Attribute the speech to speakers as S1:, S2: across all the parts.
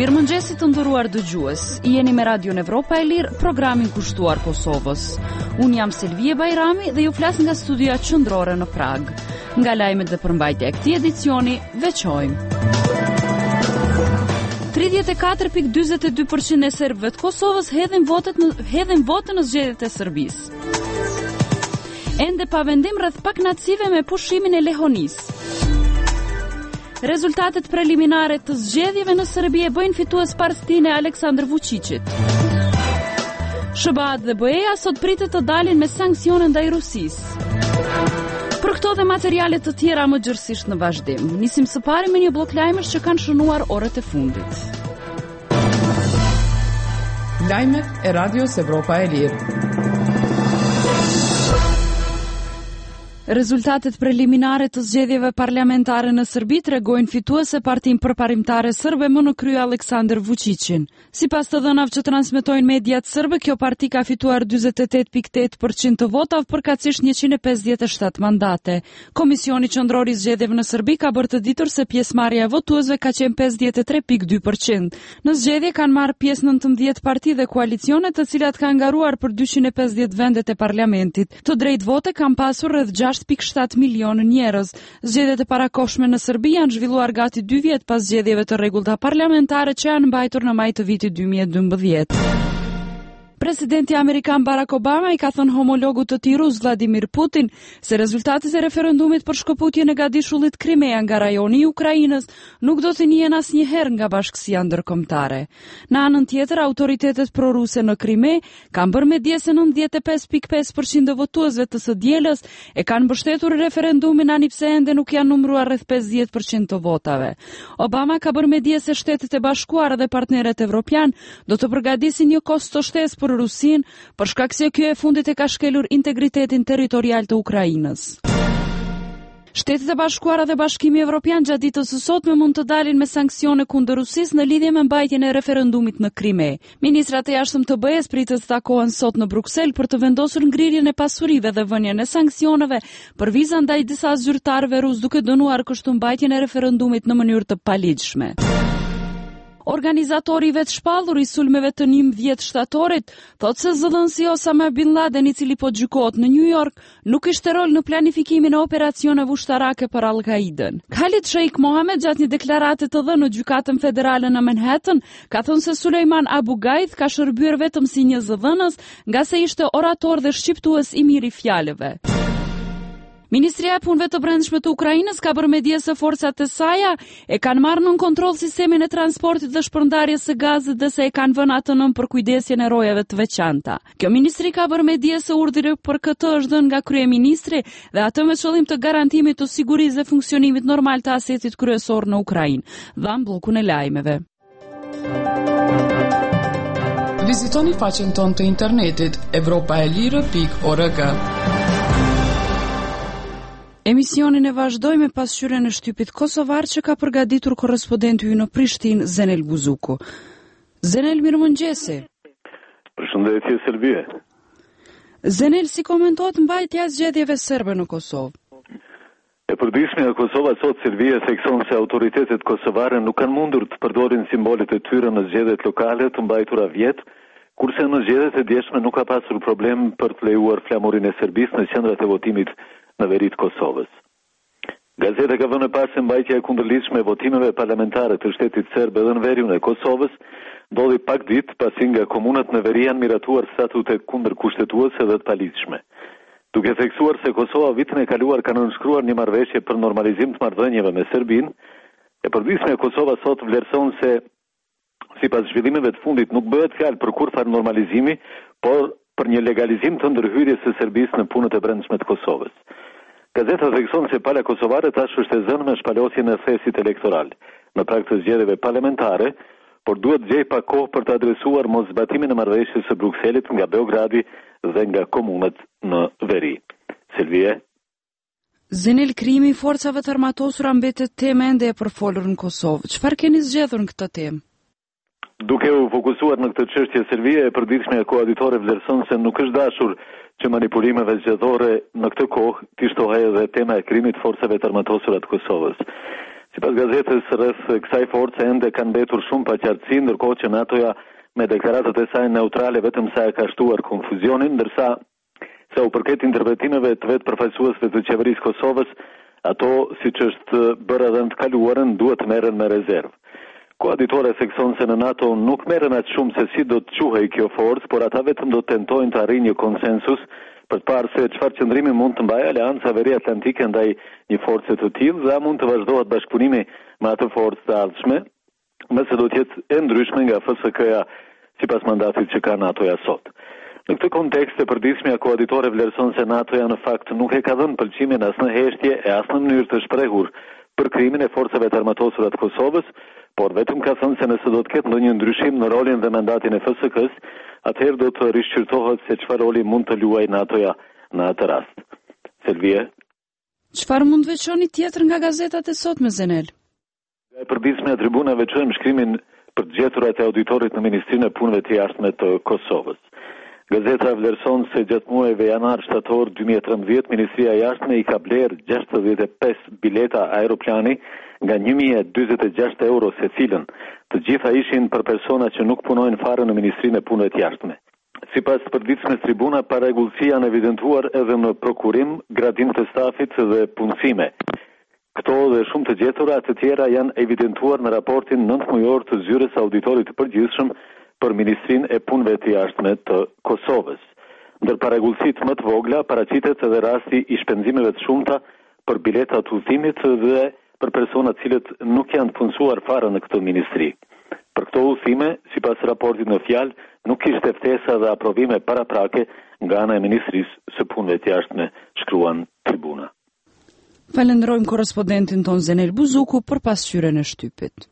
S1: Mirëmëngjesit të nderuar dëgjues. Jeni me Radion Evropa e Lirë, programin kushtuar Kosovës. Unë jam Selvie Bajrami dhe ju flas nga studia qendrore në Prag. Nga lajmet dhe përmbajtja e këtij edicioni, veçojmë. 34.42% e serbëve të Kosovës hedhin votën në zgjedhjet e Serbisë. Ende pa vendim rreth paknacive me pushimin e Lehonisë. Rezultatet preliminare të zgjedhjeve në Serbi e bëjnë fitues partinë e Aleksandar Vučićit. SBA dhe BE-ja sot pritet të dalin me sanksione ndaj Rusisë. Për këto dhe materiale të tjera më gjërësisht në vazhdim. Nisim së pari me një blok lajmesh që kanë shënuar orët e fundit.
S2: Lajmet e Radios Evropa e Lirë.
S1: Rezultatet preliminare të zgjedhjeve parlamentare në Serbi tregojnë fituese partinë përparimtare serbe më në krye Aleksandar Vučićin. Sipas të dhënave që transmetojnë mediat serbe, kjo parti ka fituar 48.8% të votave për përkatësisht 157 mandate. Komisioni qendror i zgjedhjeve në Serbi ka bërë të ditur se pjesëmarrja e votuesve ka qenë 53.2%. Në zgjedhje kanë marrë pjesë 19 parti dhe koalicione, të cilat kanë ngaruar për 250 vendet e parlamentit. Të drejtë vote kanë pasur rreth 6.7 milionë njerëz. Zgjedhjet e parakohshme në Serbi janë zhvilluar gati 2 vjet pas zgjedhjeve të rregullta parlamentare që janë mbajtur në maj të vitit 2012. Presidenti Amerikan Barack Obama i ka thënë homologut të tij rus Vladimir Putin se rezultatet e referendumit për shkëputjen e Gadishullit Krimea nga rajoni i Ukrainës nuk do të njihen asnjëherë nga bashkësia ndërkombëtare. Në anën tjetër, autoritetet proruse në Krime kanë bërë me dije se 95.5% e votuesve të së dielës e kanë mbështetur referendumin anipse ende nuk janë numëruar rreth 50% të votave. Obama ka bërë me dije se Shtetet e Bashkuara dhe partnerët evropian do të përgatisin një kost të shtesë për Rusin, për shkak se kjo e fundit e ka shkelur integritetin territorial të Ukrainës. Shtetet e Bashkuara dhe Bashkimi Evropian gjatë ditës së sotme mund të dalin me sanksione kundër Rusisë në lidhje me mbajtjen e referendumit në Krime. Ministrat e jashtëm të BE-s pritet të takohen sot në Bruksel për të vendosur ngrirjen e pasurive dhe vënien e sanksioneve për viza ndaj disa zyrtarëve rus, duke dënuar kështu mbajtjen e referendumit në mënyrë të paligjshme. Organizatori i vetë shpallur i sulmeve të 11 shtatorit thotë se zëdhënësi Osama Bin Laden, i cili po gjykohet në New York, nuk kishte rol në planifikimin e operacioneve ushtarake për Al-Qaidën. Khalid Sheikh Mohammed, gjatë një deklarate të dhënë në gjykatën federale në Manhattan, ka thënë se Sulejman Abu Gaid ka shërbyer vetëm si një zëdhënës, nga se ishte orator dhe shqiptues i mirë i fjalëve. Ministria e Punëve të Brendshme të Ukrainës ka bërë me dije se forcat e saj e kanë marrë nën kontroll sistemin e transportit dhe shpërndarjes së gazit dhe se e kanë vënë atë nën përkujdesjen e rojeve të veçanta. Kjo ministri ka bërë me dije se urdhri për këtë është dhënë nga kryeministri dhe atë me qëllim të garantimit të sigurisë dhe funksionimit normal të asetit kryesor në Ukrainë. Dhan bllokun e lajmeve.
S2: Vizitoni faqen tonë të internetit europaelire.org.
S1: Emisionin e vazhdoj me pasqyrën e shtypit kosovar që ka përgatitur korrespondenti ynë në Prishtinë, Zenel Buzuku. Zenel, mirëmëngjesi.
S3: Përshëndetje Serbie.
S1: Zenel, si komentohet mbajtja e zgjedhjeve serbe në Kosovë?
S3: E përditshme e Kosova sot Serbia thekson se autoritetet kosovare nuk kanë mundur të përdorin simbolet e tyre në zgjedhjet lokale të mbajtura vjet, kurse në zgjedhjet e djeshme nuk ka pasur problem për të lejuar flamurin e Serbisë në qendrat e votimit në veri të Kosovës. Gazeta ka vënë pas se mbajtja e kundërlidhshme e votimeve parlamentare të shtetit serb edhe në veriun e Kosovës ndodhi pak ditë pasi nga komunat në veri janë miratuar statute kundërkushtetuese dhe të paligjshme. Duke theksuar se Kosova vitin e kaluar ka nënshkruar një marrëveshje për normalizim të marrëdhënieve me Serbinë, e përditshme e Kosova sot vlerëson se sipas zhvillimeve të fundit nuk bëhet fjalë për kurrë normalizimi, por për një legalizim të ndërhyrjes së Serbisë në punët e brendshme të Kosovës. Gazeta thekson se pala kosovare tash është e zënë me shpalosjen e thesit elektoral në prag të zgjedhjeve parlamentare, por duhet gjej pak kohë për të adresuar moszbatimin e marrëveshjes së Brukselit nga Beogradi dhe nga komunat në veri. Selvie.
S1: Zenel, krijimi i forcave të armatosura mbetet temë ende e përfolur në Kosovë. Çfarë keni zgjedhur në këtë temë?
S3: Duke u fokusuar në këtë çështje, Serbia e përditshme e koaditore vlerëson se nuk është dashur që manipulimeve zgjedhore në këtë kohë të shtohej edhe tema e krijimit të forcave të armatosura të Kosovës. Sipas gazetës, rreth kësaj force ende kanë mbetur shumë paqartësi, ndërkohë që NATO-ja me deklaratat e saj neutrale vetëm sa e ka shtuar konfuzionin, ndërsa sa u përket interpretimeve të vetë përfaqësuesve të qeverisë Kosovës, ato, siç është bërë edhe në të kaluarën, duhet të merren me rezervë. Koaditore thekson se në NATO nuk merren aq shumë se si do të quhej kjo forcë, por ata vetëm do të tentojnë të arrijnë një konsensus për të parë se çfarë qëndrimi mund të mbajë Aleanca Veriatlantike ndaj një force të tillë, dhe a mund të vazhdohet bashkëpunimi me atë forcë të ardhshme, nëse do të jetë e ndryshme nga FSK-ja sipas mandatit që ka NATO-ja sot. Në këtë kontekst, e përditshmja koaditore vlerëson se NATO-ja në fakt nuk e ka dhënë pëlqimin as në heshtje e as në mënyrë të shprehur për krimin e forcave të armatosura të Kosovës, por vetëm ka thënë se nëse do të ketë ndonjë ndryshim në rolin dhe mandatin e FSK-s, atëherë do të rishqyrtohet se çfarë roli mund të luajë NATO-ja në atë rast. Selvie.
S1: Çfarë mund veçoni tjetër nga gazetat e sotme, Zenel?
S3: E përditshme e Tribuna veçojmë shkrimin për të gjeturat e auditorit në Ministrinë e Punëve të Jashtme të Kosovës. Gazeta vlerëson se gjatë muajve janar-shtator 2013, Ministria e Jashtme i ka blerë 65 bileta aeroplani nga 1046 euro secilën. Të gjitha ishin për persona që nuk punojnë fare në Ministrinë e Punëve të Jashtme. Sipas përditshmes Tribuna, parregullësi janë evidentuar edhe në prokurim, gradim të stafit dhe punësime. Këto dhe shumë të gjetura të tjera janë evidentuar në raportin 9 mujor të zyrës auditorit të përgjithshëm për Ministrinë e Punëve të Jashtme të Kosovës. Ndër parregullësitë më të vogla paraqitet edhe rasti i shpenzimeve të shumta për bileta të udhëtimit dhe për persona të cilët nuk janë të punësuar fare në këtë ministri. Për këto udhëtime, sipas raportit në fjalë, nuk kishte ftesa dhe aprovime paraprake nga ana e Ministrisë së Punëve të Jashtme, shkruan Tribuna.
S1: Falenderojmë korrespondentin ton Zenel Buzuku për pasqyrën e shtypit.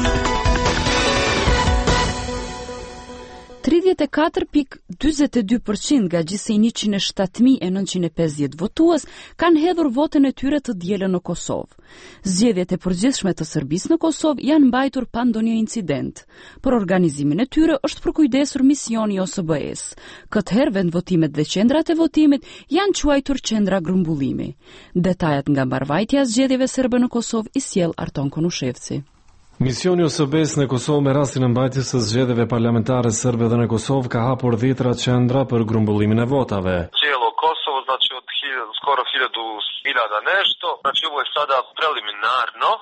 S1: 34.42% nga gjithsej 107.950 votues kanë hedhur votën e tyre të dielën në Kosovë. Zgjedhjet e përgjithshme të Serbisë në Kosovë janë mbajtur pa ndonjë incident. Për organizimin e tyre është përkujdesur misioni OSBE-s. Këtë herë vendvotimet dhe qendrat e votimit janë quajtur qendra grumbullimi. Detajet nga mbarvajtja e zgjedhjeve serbe në Kosovë i sjell Arton Konushevci.
S4: Misioni OSBE-s në Kosovë me rastin e mbajtjes së zgjedhjeve parlamentare serbe dhe në Kosovë ka hapur 10 qendra për grumbullimin e votave.
S5: Cijelo Kosovo, znači od skoro 1000 nešto, znači ovo je sada preliminarno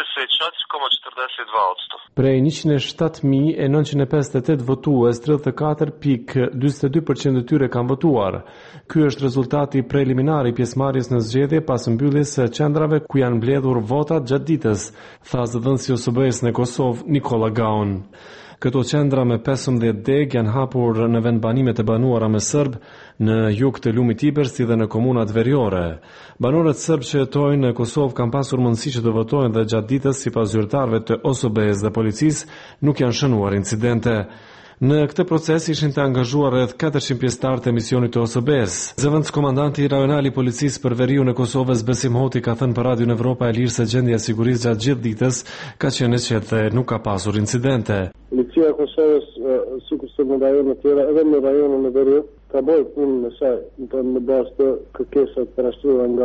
S5: 34,42%.
S4: Prej 107.958 votues, 34.42% e tyre kanë votuar. Ky është rezultati preliminar i pjesëmarrjes në zgjedhje pas mbylljes së qendrave ku janë mbledhur votat gjatë ditës, tha zëdhënësi i OSBE-s në Kosovë Nikola Gaun. Këto qendra me 15 deg janë hapur në vendbanimet e banuara me serb në jug të lumit Iber si dhe në komunat veriore. Banorët serb që jetojnë në Kosovë kanë pasur mundësi që të votojnë dhe gjatë ditës sipas zyrtarëve të OSBE-s dhe policisë nuk janë shënuar incidente. Në këtë proces ishin të angazhuar rreth 400 pjesëtarë të misionit të OSBE-s. Zëvendës komandanti rajonal i policisë për veriun e Kosovës Besim Hoti ka thënë për Radion Evropa e Lirë se gjendja e sigurisë gjatë gjithë ditës ka qenë e qetë dhe nuk ka pasur incidente.
S6: Policia e Kosovës, sikur se në rajonet tjera, edhe në rajonin e Veriut, ka bërë punën e saj në bazë të kërkesave të parashtruara nga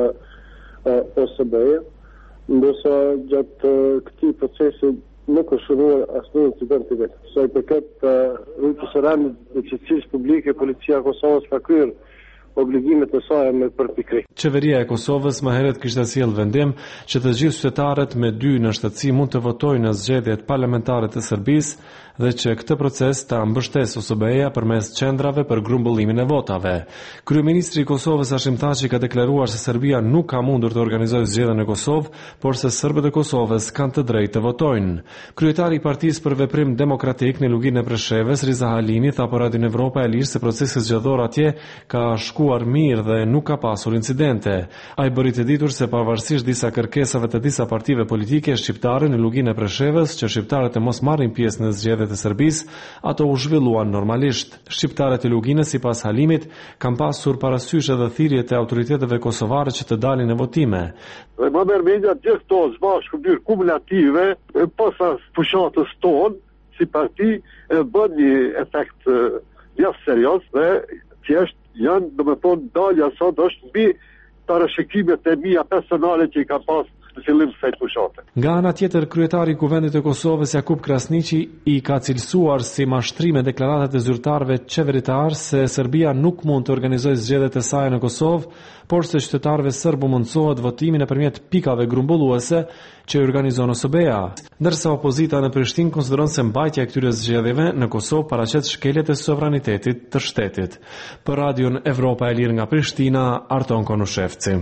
S6: OSBE, ndërsa gjatë këtij procesi nuk është shënuar asnjë incident i vetë. Sa i përket rrugës së rëndë dhe qetësisë publike, policia e Kosovës ka kryer obligimet e saj me përpikrim.
S4: Qeveria e Kosovës më herët kishte sjellë vendim që të gjithë qytetarët me 2 në shtetësi mund të votojnë në zgjedhjet parlamentare të Serbisë dhe që këtë proces ta mbështesë OSBE-ja përmes qendrave për grumbullimin e votave. Kryeministri i Kosovës Hashim Thaçi ka deklaruar se Serbia nuk ka mundur të organizojë zgjedhjen në Kosovë, por se serbët e Kosovës kanë të drejtë të votojnë. Kryetari i Partisë për Veprim Demokratik në luginën e Preshevës, Riza Halimi, tha për Radion Evropa e Lirë se procesi zgjedhor atje ka shkuar mirë dhe nuk ka pasur incidente. Ai bëri të ditur se pavarësisht disa kërkesave të disa partive politike shqiptare në luginën e Preshevës që shqiptarët të mos marrin pjesë në zgjedhjet e Serbisë, ato u zhvilluan normalisht. Shqiptarët e luginës, sipas Halimit, kanë pasur parasysh edhe thirrjet e autoriteteve kosovare që të dalin në votime.
S6: Dhe më mërmendja gjithë këto zbashkëmbyrë kumulative posa fushatës tonë si parti e bën një efekt jashtë serioz dhe thjesht janë, domethënë, dalja sot është mbi parashikimet e mia personale që i ka pas në fillim se të pushate.
S4: Nga ana tjetër, kryetari i Kuvendit të Kosovës Jakub Krasniqi i ka cilësuar si mashtrime deklaratat e zyrtarëve qeveritar se Serbia nuk mund të organizojë zgjedhjet e saj në Kosovë, por se qytetarëve serb u mundësohet votimi nëpërmjet pikave grumbulluese që organizon OSBE-ja. Ndërsa opozita në Prishtinë konsideron se mbajtja e këtyre zgjedhjeve në Kosovë paraqet shkeljet e sovranitetit të shtetit. Për Radion Evropa e Lirë nga Prishtina, Arton Konushevci.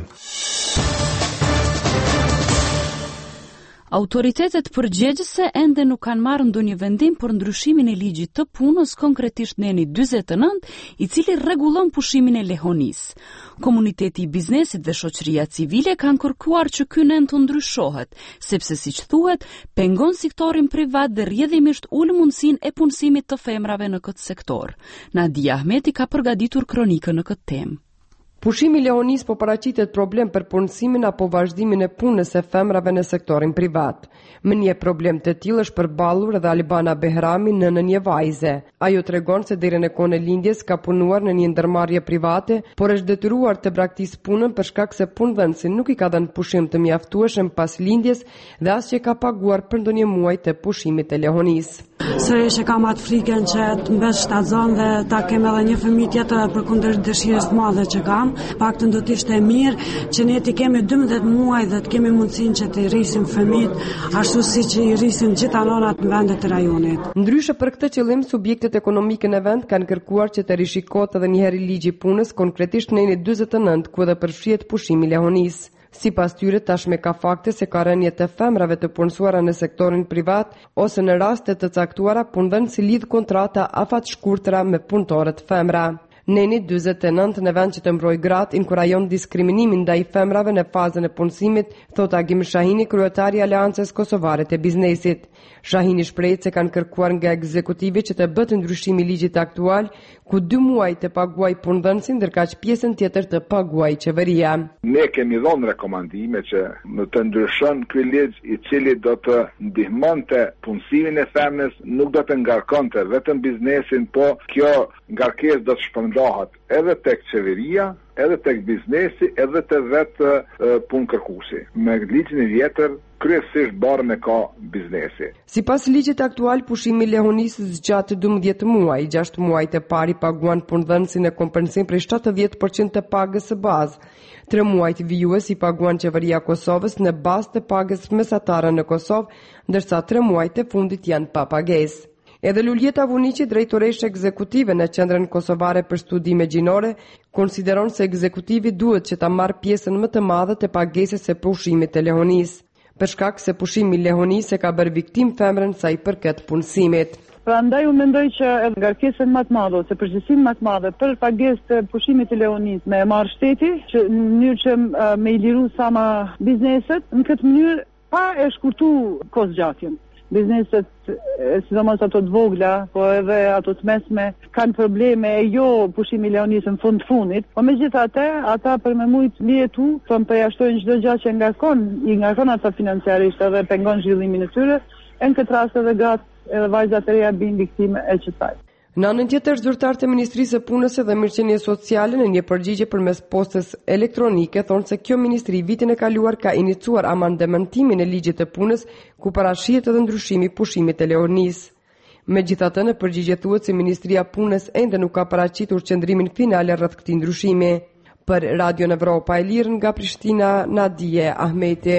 S1: Autoritetet përgjegjëse ende nuk kanë marrë ndonjë vendim për ndryshimin e ligjit të punës, konkretisht neni 49, i cili rregullon pushimin e lehonisë. Komuniteti i biznesit dhe shoqëria civile kanë kërkuar që ky nen të ndryshohet, sepse siç thuhet, pengon sektorin privat dhe rrjedhimisht ul mundësinë e punësimit të femrave në këtë sektor. Nadia Ahmeti ka përgatitur kronikën në këtë temë.
S7: Pushimi i lehonisë po paraqitet problem për punësimin apo vazhdimin e punës së femrave në sektorin privat. Më një problem të tillë është përballur edhe Albana Behrami në një vajze. Ajo tregon se deri në kohën e lindjes ka punuar në një ndërmarrje private, por është detyruar të braktisë punën për shkak se punëdhënësi nuk i ka dhënë pushim të mjaftueshëm pas lindjes dhe as që ka paguar për ndonjë muaj të pushimit të lehonisë.
S8: Sërish e kam atë frikën që të mbesh shtazon dhe ta kem edhe një fëmijë tjetër përkundër dëshirës të madhe që kam. Paktën do të ishte mirë që ne të kemi 12 muaj dhe të kemi mundësinë që të rrisim fëmijët ashtu siç i rrisin gjithë anonat në vendet e rajonit.
S7: Ndryshe për këtë qëllim, subjektet ekonomike në vend kanë kërkuar që të rishikohet edhe një herë ligji i punës, konkretisht në 49, ku edhe përfshihet pushimi i lehonisë. Sipas tyre, tashme ka fakte se ka rënje të femrave të punësuara në sektorin privat ose në raste të caktuara punëdhënësi lidh kontrata afatshkurtra me punëtorët femra. Neni 49 në vend që të mbrojë gratë inkurajon diskriminimin ndaj femrave në fazën e punësimit, thot Agim Shahini, kryetari i Aleancës Kosovare të Biznesit. Shahini shpreh se kanë kërkuar nga ekzekutivi që të bëhet ndryshimi i ligjit aktual, ku 2 muaj të paguaj punëdhënësin, ndërkaq pjesën tjetër të paguaj qeveria.
S9: Ne kemi dhënë rekomandime që në të ndryshon ky ligj i cili do të ndihmonte punësimin e femrës, nuk do të ngarkonte vetëm biznesin, po kjo ngarkesë do të shpërndahet edhe tek qeveria, edhe tek biznesi, edhe te vetë punëkërkuesi. Me ligjin e vjetër kryesisht barë me ka biznesi.
S7: Sipas ligjit aktual, pushimi i lehonisë zgjat 12 muaj, 6 muaj të pari paguan punëdhënësin e kompensim prej 70% të pagës së bazë. 3 muajt vijues i paguan qeveria e Kosovës në bazë të pagës mesatare në Kosovë, ndërsa 3 muajt e fundit janë pa pagesë. Edhe Luljeta Vuniqi, drejtoreshe ekzekutive në Qendrën Kosovare për Studime Gjinore, konsideron se ekzekutivi duhet që ta marrë pjesën më të madhe të pagesës së pushimit të lehonisë, për shkak se pushimi i lehonisë ka bërë viktim femrën sa i përket punësimit.
S10: Prandaj unë mendoj që ngarkesën më të madhe ose përgjegjësinë më të madhe për pagesë të pushimit të lehonisë me marr shteti, që në mënyrë që me i liru sa më bizneset, në këtë mënyrë pa e shkurtu kosgjatjen. Bizneset, sidomos ato të vogla, po edhe ato të mesme, kanë probleme e jo pushimi i lehonisë në fundit, po megjithatë, ata për me mujt mjetu, thonë përjashtojnë çdo gjë që i ngarkon ata financiarisht edhe pengon zhvillimin e tyre, në këtë rast edhe gratë edhe vajzat e reja bin viktime e kësaj.
S7: Në anën tjetër, zyrtarët e Ministrisë së Punës dhe Mirëqenies Sociale në një përgjigje përmes postës elektronike thonë se kjo ministri vitin e kaluar ka iniciuar amandementimin e ligjit të punës, ku parashihet edhe ndryshimi i pushimit të lehonisë. Megjithatë, në përgjigje thuhet se Ministria e Punës ende nuk ka paraqitur qëndrimin final rreth këtij ndryshimi. Për Radion Evropa e Lirë nga Prishtina, Nadia Ahmeti.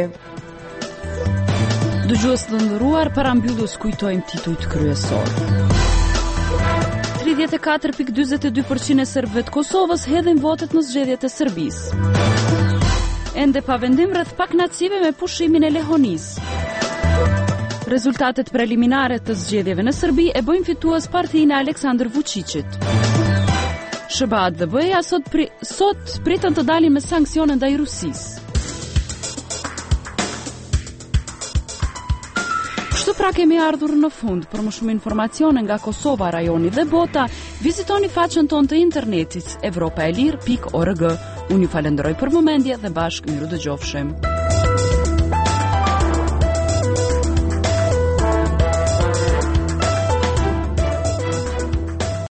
S1: Dëgjues të nderuar, para mbylljes kujtojmë titujt kryesor. 34.42% e serbëve të Kosovës hedhin votet në zgjedhjet e Serbisë. Ende pa vendim rreth pakënaqësive me pushimin e lehonisë. Rezultatet preliminare të zgjedhjeve në Serbi e bëjnë fitues partinë e Aleksandar Vučićit. SBA dhe BE-ja sot pritën të dalin me sanksione ndaj Rusisë. Kështu pra kemi ardhur në fund. Për më shumë informacione nga Kosova, rajoni dhe bota, vizitoni faqen tonë të internetit evropaelir.org. Unë ju falenderoj për vëmendje dhe bashkë miru dëgjofshim.